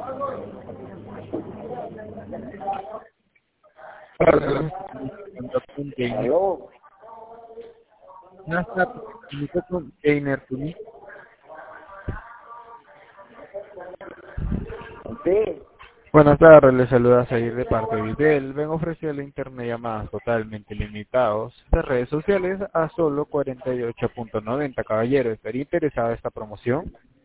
Aló, Gainer Tuni. sí, Buenas tardes, les saluda Zair de parte de Videl. Ven a ofrecerle internet llamadas totalmente limitados de redes sociales a solo 48.90. Caballero, ¿estaría interesado en esta promoción?